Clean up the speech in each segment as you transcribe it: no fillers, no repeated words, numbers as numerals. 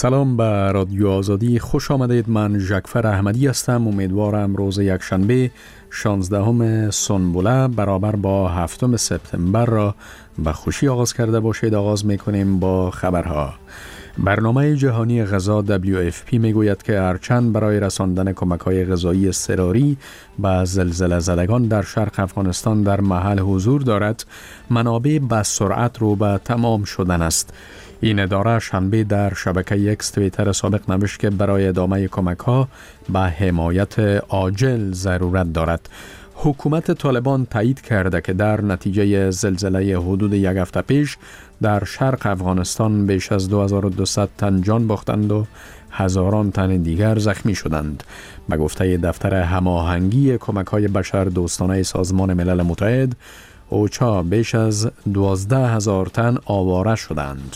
سلام به رادیو آزادی، خوش آمدید. من ژکفر احمدی هستم. امیدوارم روز یکشنبه 16 سنبله برابر با 7 سپتامبر را به خوشی آغاز کرده باشید. آغاز میکنیم با خبرها. برنامه جهانی غذا WFP میگوید که هرچند برای رساندن کمک‌های غذایی اضطراری به زلزله زدگان در شرق افغانستان در محل حضور دارد، منابع به سرعت رو به تمام شدن است. این اداره شنبه در شبکه اکس توییتر سابق نوشت که برای ادامه کمک‌ها به حمایت عاجل ضرورت دارد. حکومت طالبان تایید کرده که در نتیجه زلزله حدود یک هفته پیش در شرق افغانستان بیش از 2200 تن جان باختند و هزاران تن دیگر زخمی شدند. به گفته دفتر هماهنگی کمک‌های بشر دوستانه سازمان ملل متحد، اوچا بیش از 12,000 تن آواره شدند.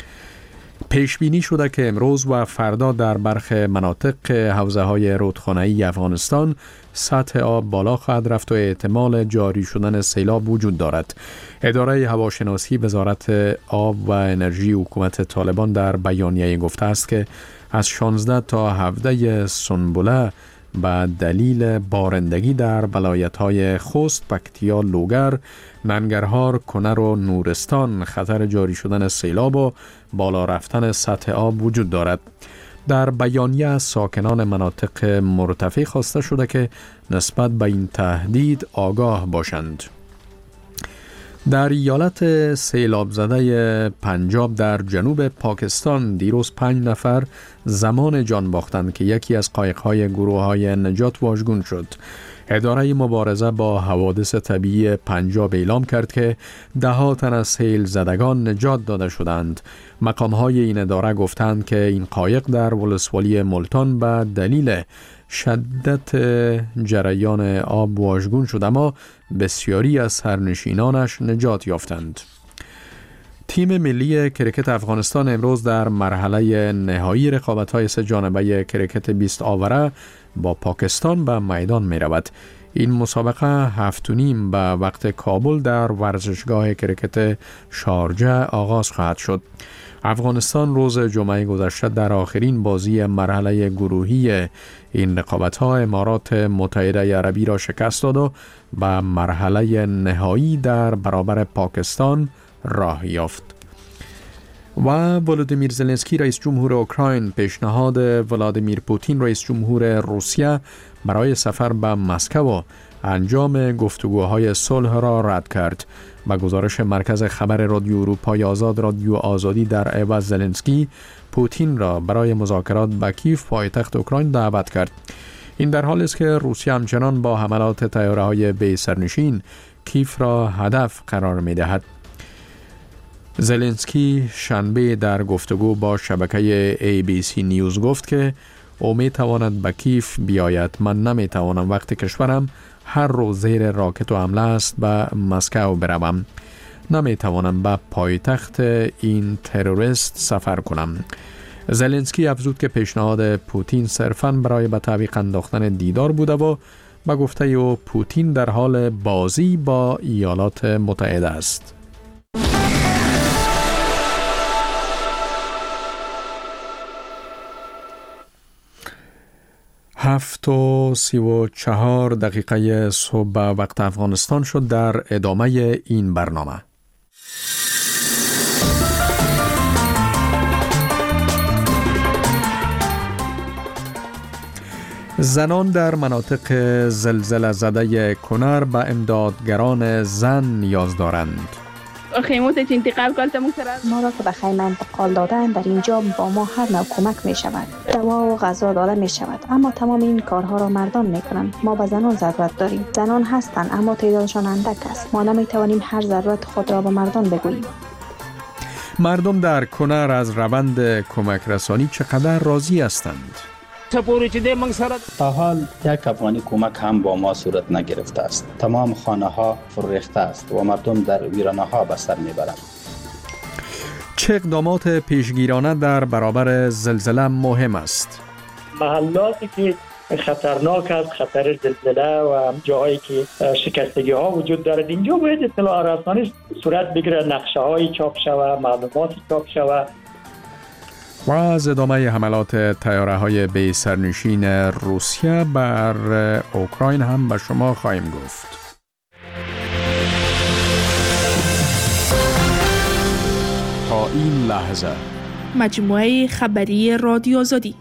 پیش بینی شده که امروز و فردا در برخی مناطق حوزه‌های رودخانه‌ای افغانستان سطح آب بالا خواهد رفت و احتمال جاری شدن سیلاب وجود دارد. اداره هواشناسی وزارت آب و انرژی حکومت طالبان در بیانیه گفته است که از 16 تا 17 سنبله به دلیل بارندگی در ولایت‌های خوست، پکتیا، لوگر، ننگرهار، کنر و نورستان خطر جاری شدن سیلاب و بالا رفتن سطح آب وجود دارد. در بیانیه از ساکنان مناطق مرتفع خواسته شده که نسبت به این تهدید آگاه باشند. در ایالت سیلاب زده پنجاب در جنوب پاکستان دیروز 5 نفر زمان جان باختند که یکی از قایق‌های گروه‌های نجات واژگون شد. اداره مبارزه با حوادث طبیعی پنجاب اعلام کرد که 10 تن از سیل زدگان نجات داده شدند. مقام‌های این اداره گفتند که این قایق در ولسوالی ملتان به دلیل شدت جریان آب واژگون شد، اما بسیاری از سرنشینانش نجات یافتند. تیم ملی کرکت افغانستان امروز در مرحله نهایی رقابت‌های 3 جانبه کرکت 20 آوره با پاکستان به میدان می رود. این مسابقه 7:30 به وقت کابل در ورزشگاه کرکت شارجه آغاز خواهد شد. افغانستان روز جمعه گذشته در آخرین بازی مرحله گروهی این رقابت‌ها امارات متحده عربی را شکست داد و به مرحله نهایی در برابر پاکستان راه یافت. و ولادیمیر زلنسکی رئیس جمهور اوکراین پیشنهاد ولادیمیر پوتین رئیس جمهور روسیه برای سفر به مسکو و انجام گفتگوهای صلح را رد کرد. با گزارش مرکز خبر رادیو اروپای آزاد، رادیو آزادی در عوض زلنسکی پوتین را برای مذاکرات به کیف پایتخت اوکراین دعوت کرد. این در حالی است که روسیه همچنان با حملات طیاره‌های بی سرنشین کیف را هدف قرار می‌دهد. زلنسکی شنبه در گفتگو با شبکه ABC نیوز گفت که او می‌تواند به کیف بیاید. من نمی‌توانم وقتی کشورم هر روز زیر راکت و حمله است به مسکو بروم. نمی‌توانم به پایتخت این تروریست سفر کنم. زلنسکی افزود که پیشنهاد پوتین صرفاً برای به تعویق انداختن دیدار بوده و به گفته او پوتین در حال بازی با ایالات متحده است. هفت و 34 دقیقه صبح وقت افغانستان شد. در ادامه این برنامه زنان در مناطق زلزله زده کنر به امدادگران زن نیاز دارند. خیمات انتقال کردم ما را که به خیمه انتقال دادن در اینجا با ما هر نوع کمک می شود. دوا و غذا داده می شود، اما تمام این کارها را مردان می کنند. ما به زنان ضرورت داریم. زنان هستند اما تعدادشان اندک است. ما نمی توانیم هر ضرورت خود را به مردان بگوییم. مردم در کنر از روند کمک رسانی چقدر راضی هستند؟ تا حال یک افغانی کمک هم با ما صورت نگرفته است. تمام خانه ها فرو ریخته است و مردم در ویرانه ها به سر میبرند. چه اقدامات پیشگیرانه در برابر زلزله مهم است؟ محلاتی که خطرناک است، خطر زلزله و جاهایی که شکستگی ها وجود دارد، اینجا باید اطلاع رسانی صورت بگیرد، نقشه های چاپ شود، معلومات چاپ شود. و از ادامه حملات طیاره‌های بی سرنشین روسیه بر اوکراین هم به شما خواهیم گفت. تا این لحظه مجموعه خبری رادیو آزادی.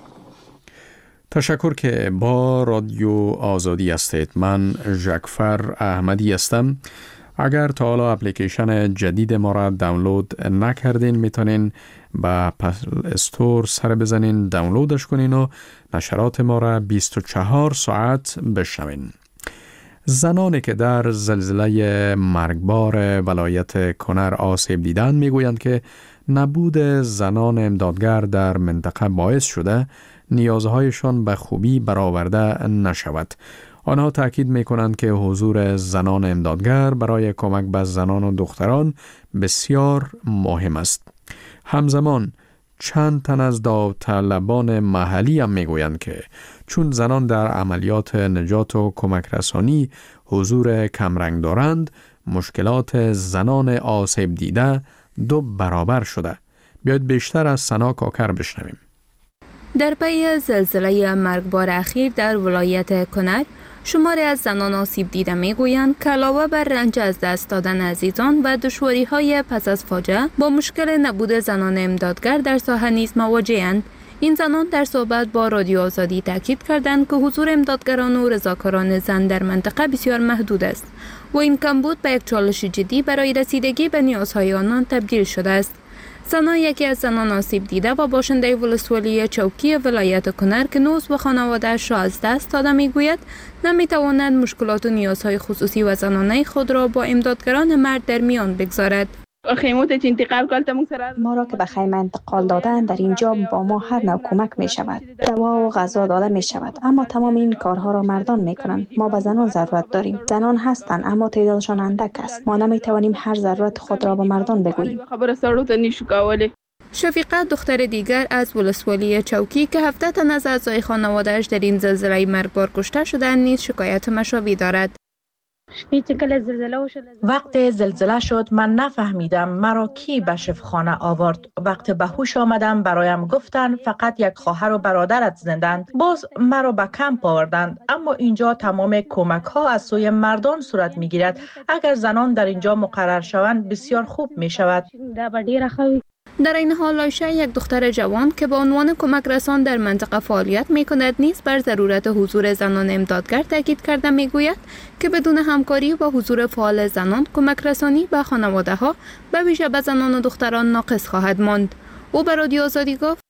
تشکر که با رادیو آزادی هستید. من ژکفر احمدی هستم. اگر تا حالا اپلیکیشن جدید ما را دانلود نکردین میتونین به اپل استور سر بزنین، دانلودش کنین و نشرات ما را 24 ساعت بشنوین. زنانی که در زلزله مرگبار ولایت کنر آسیب دیدند میگویند که نبود زنان امدادگر در منطقه باعث شده نیازهایشان به خوبی برآورده نشود. آنها تاکید میکنند که حضور زنان امدادگر برای کمک به زنان و دختران بسیار مهم است. همزمان چند تن از داوطلبان محلی هم میگویند که چون زنان در عملیات نجات و کمک رسانی حضور کمرنگ دارند، مشکلات زنان آسیب دیده 2 برابر شده. بیاید بیشتر از سنا کاکر بشنویم. در پی زلزله مرگبار اخیر در ولایت کنر، شماری از زنان آسیب دیده میگویند که علاوه بر رنج از دست دادن عزیزان و دشواری‌های پس از فاجعه، با مشکل نبود زنان امدادگر در ساحه نیز مواجه‌اند. این زنان در صحبت با رادیو آزادی تاکید کردند که حضور امدادگران و رضاکاران زن در منطقه بسیار محدود است و این کمبود به یک چالش جدی برای رسیدگی به نیازهای آنان تبدیل شده است. سنا یکی از زنان آسیب دیده و باشنده ولسوالی چوکی ولایت کنر که عضو خانواده‌اش را از دست داده میگوید نمیتواند مشکلات و نیازهای خصوصی و زنانه خود را با امدادگران مرد در میان بگذارد. ما را که به خیمه انتقال دادن در اینجا با ما هر نوع کمک می شود. دوا و غذا داده می شود، اما تمام این کارها را مردان می کنند. ما به زنان ضرورت داریم. زنان هستند اما تعدادشان اندک است. ما نمی توانیم هر ضرورت خود را به مردان بگوییم. شفیقه دختر دیگر از ولسوالی چوکی که 17 تن از اعضای خانواده‌اش در این زلزله مرگبار کشته شدند نیز شکایت مشابه دارد. وقت زلزله شد من نفهمیدم مرا کی به شفاخانه آورد. وقت به هوش آمدم برایم گفتند فقط یک خواهر و برادرت زندند. باز مرا به کمپ آوردند، اما اینجا تمام کمک ها از سوی مردان صورت می گیرد. اگر زنان در اینجا مقرر شوند بسیار خوب می شود. در این حال آیشه، یک دختر جوان که به عنوان کمک رسان در منطقه فعالیت می کند نیز بر ضرورت حضور زنان امدادگر تاکید کرده می گوید که بدون همکاری و حضور فعال زنان کمک رسانی به خانواده ها به ویژه به زنان و دختران ناقص خواهد ماند. او به رادیو آزادی گفت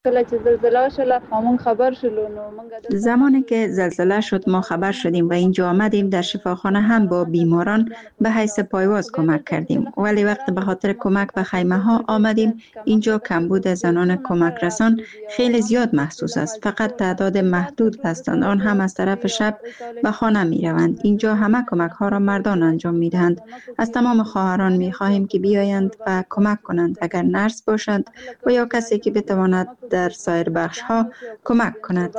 زمانی که زلزله شد ما خبر شدیم و اینجا آمدیم. در شفاخانه هم با بیماران به حیث پایواز کمک کردیم، ولی وقت به خاطر کمک به خیمه ها آمدیم اینجا کمبود زنان کمک رسان خیلی زیاد محسوس است. فقط تعداد محدود هستند، آن هم از طرف شب به خانه می روند. اینجا همه کمک ها را مردان انجام می دهند. از تمام خواهران می خواهیم که بیایند و کمک کنند، اگر نرس باشند و یا کسی که بتواند در سایر بخش ها کمک کند.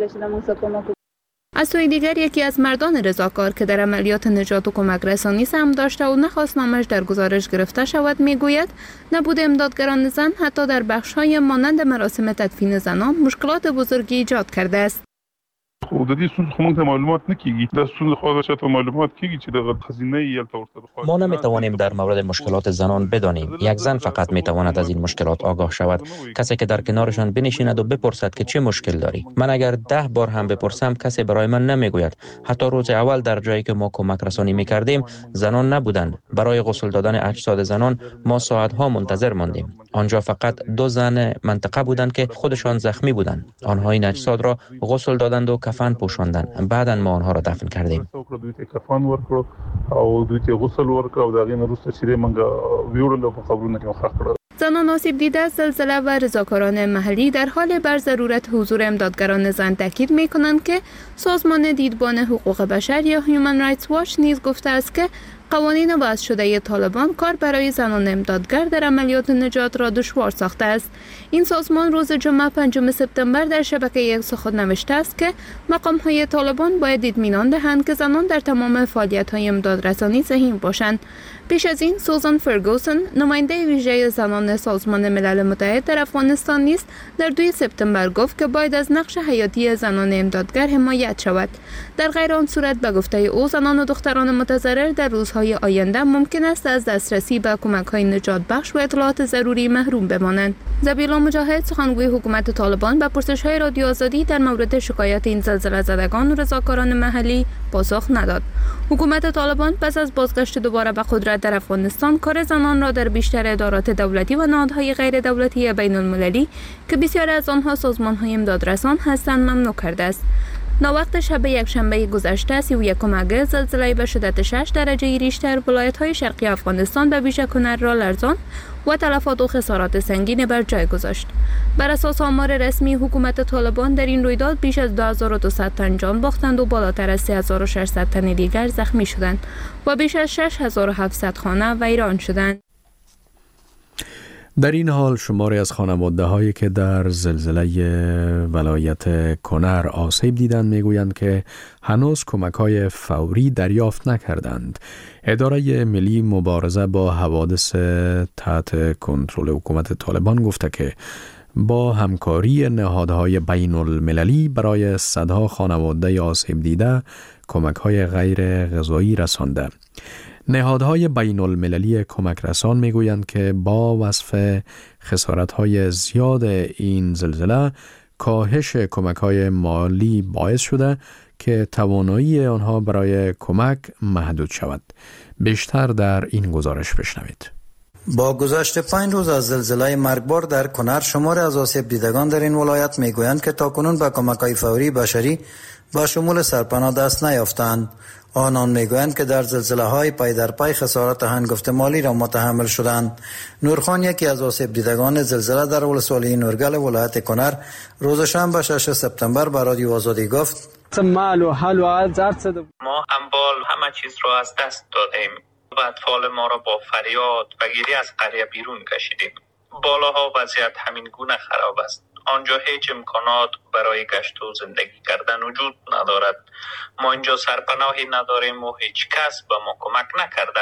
از سوی دیگر یکی از مردان رضاکار که در عملیات نجات و کمک رسانی سهم داشته و نخواست نامش در گزارش گرفته شود میگوید نبود امدادگران زن حتی در بخش های مانند مراسم تدفین زنان مشکلات بزرگی ایجاد کرده است. ما نمیتوانیم در مورد مشکلات زنان بدانیم. یک زن فقط میتواند از این مشکلات آگاه شود. کسی که در کنارشان بنشیند و بپرسد که چه مشکل داری. من اگر 10 بار هم بپرسم کسی برای من نمیگوید. حتی روز اول در جایی که ما کمک رسانی میکردیم زنان نبودند. برای غسل دادن اجساد زنان ما ساعتها منتظر ماندیم. آنجا فقط 2 زن منطقه بودند که خودشان زخمی بودند. آنها این اجساد را غسل دادند و کفن پوشاندند. بعداً ما آنها را دفن کردیم. زنان آسیب دیده از زلزله و رضاکاران محلی در حال بر ضرورت حضور امدادگران زن تاکید می‌کنند که سازمان دیدبان حقوق بشر یا هیومن رایتس واچ نیز گفته است که قوانین وضع شده طالبان کار برای زنان امدادگر در عملیات نجات را دشوار ساخته است. این سازمان روز جمعه 5 سپتامبر در شبکه اکس خود نوشته است که مقام‌های طالبان باید اطمینان دهند که زنان در تمام فعالیت‌های امدادرسانی ذهین باشند. پیش از این سوزان فرگوسن، نماینده ویژه زنان سازمان ملل متحد در افغانستان نیز در 2 سپتامبر گفت که باید از نقش حیاتی زنان امدادگر حمایت شود. در غیر آن صورت به گفته او زنان و دختران متضرر در روزهای آینده ممکن است از دسترسی به کمک‌های نجات بخش و اطلاعات ضروری محروم بمانند. ذبیحالله مجاهد، سخنگوی حکومت طالبان، به پرسش‌های رادیو آزادی در مورد شکایت این زلزله زدگان و رضاکاران محلی پاسخ نداد. حکومت طالبان پس از بازگشت دوباره به قدرت در افغانستان کار زنان را در بیشتر ادارات دولتی و نهادهای غیر دولتی بین المللی که بسیاری از آنها سازمان‌های امدادرسان هستند ممنوع کرده است. ناوقت شب یکشنبه گذشته 31 اگست زلزله به شدت 6 درجه ریشتر ولایت‌های شرقی افغانستان به ویژه کنر را لرزاند و تلفات و خسارات سنگین بر جای گذاشت. بر اساس آمار رسمی حکومت طالبان در این رویداد بیش از 2200 تن جان باختند و بالاتر از 3600 تن دیگر زخمی شدند و بیش از 6700 خانه ویران شدند. در این حال شماری از خانواده هایی که در زلزله ولایت کنر آسیب دیدند میگویند که هنوز کمک های فوری دریافت نکردند. اداره ملی مبارزه با حوادث تحت کنترل حکومت طالبان گفته که با همکاری نهادهای بین المللی برای صدها خانواده آسیب دیده کمک های غیر غذایی رسانده. نهادهای بین المللی کمک رسان میگویند که با وصف خسارت‌های زیاد این زلزله کاهش کمک‌های مالی باعث شده که توانایی آنها برای کمک محدود شود. بیشتر در این گزارش بشنوید. با گذشت 5 روز از زلزله مرگبار در کنر شمار از آسیب دیدگان در این ولایت میگویند که تاکنون به کمک‌های فوری بشری با شمول سرپناه دست نیافتند. آنان میگویند که در زلزله های پای در پای خسارات هنگفت مالی را متحمل شدند. نورخان، یکی از آسیب دیدگان زلزله در ولسوالی نورگل ولایت کنر، روز شنبه 6 سپتامبر به رادیو آزادی گفت: ما اموال همه چیز را از دست دادیم و اطفال ما را با فریاد و گریه از قریه بیرون کشیدیم. بالاها وضعیت همین گونه خراب است. آنجا هیچ امکانات برای گشت و زندگی کردن وجود ندارد. ما اینجا سرپناهی نداریم و هیچ کس به ما کمک نکرده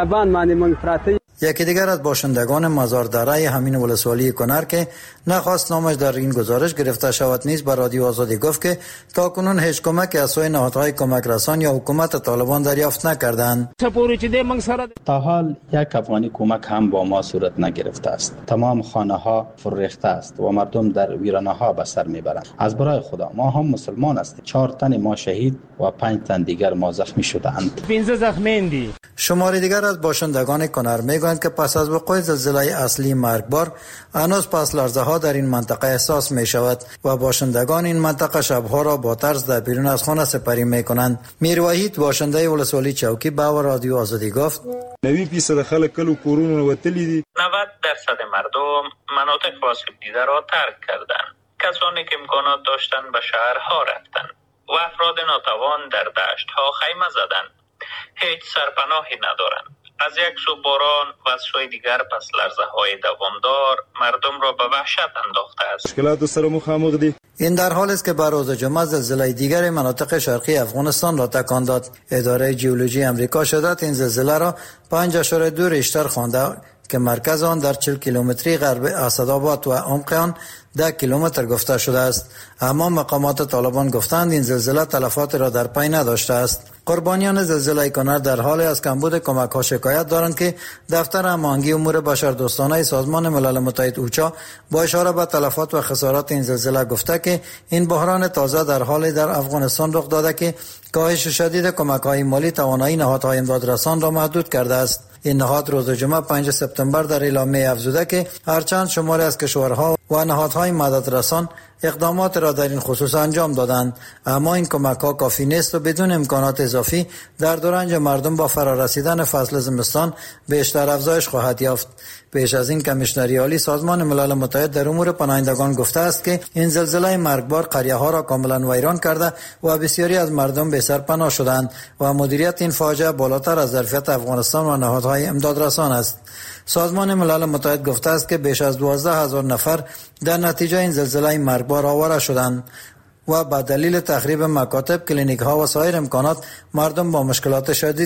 است. یکی دیگر از باشندگان مزار دره همین ولسوالی کنر که نخواست نامش در این گزارش گرفته شود نیز به رادیو آزادی گفت که تاکنون هیچ کمک از سوی نهادهای کمک رسان یا حکومت طالبان دریافت نکردند. تا حال یک افغانی کمک هم با ما صورت نگرفته است. تمام خانه ها فرریخته است و مردم در ویرانه ها به سر میبرند. از برای خدا ما هم مسلمان هستیم. 4 تن ما شهید و 5 تن دیگر ما زخمی شدند. 15 زخمی. شماری دیگر از باشندگان کنر میگویند که پس از وقوع زلزله اصلی مرگبار هنوز پس لرزه ها در این منطقه احساس می شود و باشندگان این منطقه شبها را با ترس در بیرون از خانه سپری می کنند. میر وحید، باشنده ولسوالی چوکی، به رادیو آزادی گفت: 90% خلک کلو کورونه وتلی دي. 90% مردم مناطق آسیب دیده را ترک کردند. کسانی که امکانات داشتند به شهرها رفتند و افراد ناتوان در دشت‌ها خیمه زدند. هیچ سرپناهی ندارند. از یک سو باران و از سوی دیگر پس لرزه‌های دوامدار مردم را به وحشت انداخته است. مشکلات سره مخامخ دي. این در حالی است که بر روز جمعه زلزله دیگر مناطق شرقی افغانستان را تکان داد. اداره ژئولوژی آمریکا شدت این زلزله را 5.2 ریشتر خوانده که مرکز آن در 40 کیلومتری غرب اسدآباد و عمق آن 10 کیلومتر گفته شده است. اما مقامات طالبان گفتند این زلزله تلفات را در پی نداشته است. قربانیان زلزله کنر در حال از کمبود کمک ها شکایت دارند که دفتر هماهنگی امور بشردوستانه سازمان ملل متحد اوچا با اشاره به تلفات و خسارات این زلزله گفته که این بحران تازه در حال در افغانستان رخ داده که کاهش شدید کمک های مالی توانایی نهادهای امدادرسان را محدود کرده است. این نهاد روز جمعه 5 سپتامبر در اعلامیه افزوده که هرچند شماری از کشورها و نهادهای مددرسان اقدامات را در این خصوص انجام دادند، اما این کمک ها کافی نیست و بدون امکانات اضافی در رنج مردم با فرارسیدن فصل زمستان بیشتر افزایش خواهد یافت. پیش از این کمیشنری عالی سازمان ملل متحد در امور پناهندگان گفته است که این زلزله مرگبار قریه ها را کاملا ویران کرده و بسیاری از مردم به سر پناه شدند و مدیریت این فاجعه بالاتر از ظرفیت افغانستان و نهادهای امدادرسان است. سازمان ملل متحد گفته است که بیش از 12,000 نفر در نتیجه این زلزله مرگبار آواره شدند و به دلیل تخریب مکاتب، کلینیک ها و سایر امکانات مردم با مشکلات شدید